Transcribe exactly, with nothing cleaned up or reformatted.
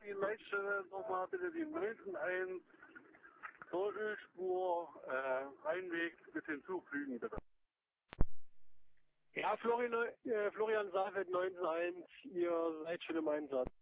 die Leitstelle nochmal bitte die neunten eins zur Ölspur, äh, Rheinweg mit hinzufügen, bitte. Ja, Florian, äh, Florian Saalfeld neunten eins, ihr seid schon im Einsatz.